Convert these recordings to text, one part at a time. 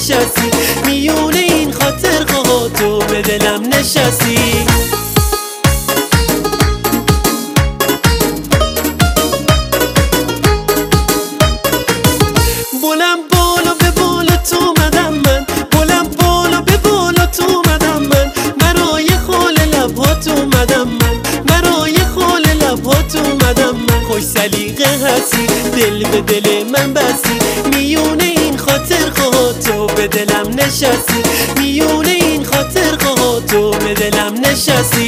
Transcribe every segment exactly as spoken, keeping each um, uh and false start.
نشستی، میونه این خاطر ها تو به دلم نشستی. بلند بالا به بالا تو اومدم من، بلند بالا به بالا تو اومدم من، برای خال لبات اومدم من، برای خال لبات اومدم من. خوش سلیقه هستی، دل به دل من بستی، میونه این خاطر ها تو به دلم نشستی، میونه این خاطر ها تو به دلم نشستی.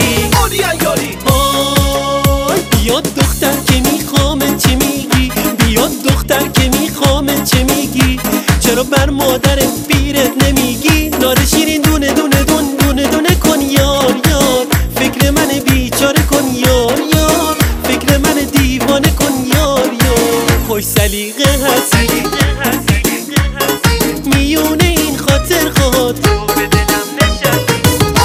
آی بیاد دختر که میخوام چه میگی، بیاد دختر که میخوام چه میگی، چرا بر مادر پیرت نمیگی، نار شیرین دونه دونه دون دونه دونه کن یار یار، فکر من بیچاره کن یار یار، فکر من دیوانه کن یار یار. خوش سلیقه هستی، میونه این خاطر ها تو به دلم نشستی.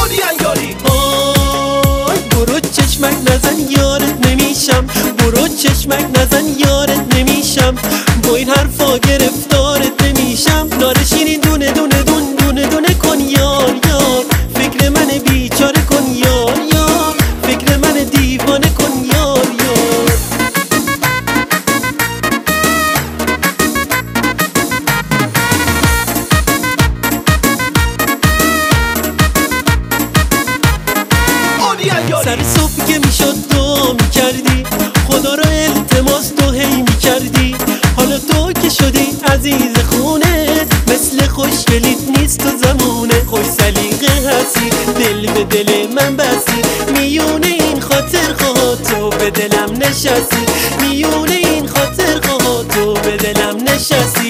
آی برو چشمک نزن یارت نمیشم، برو چشمک نزن یارت نمیشم، با این حرفا گرفتارت نمیشم، نار شیرین دونه دونه دون دونه دونه کن یار یار، فکر من بیچاره کن یار یار، فکر من دیوانه کن یار یار. سر صبح که میشد دعا میکردی، خدا را التماس تو هی میکردی، حالا تو که شدی عزیز خونه، مثل خوشگلیت نیست تو زمونه. خوش سلیقه هستی، دل به دل من بستی، میونه این خاطر ها تو به دلم نشستی، میونه این خاطر ها تو به دلم نشستی.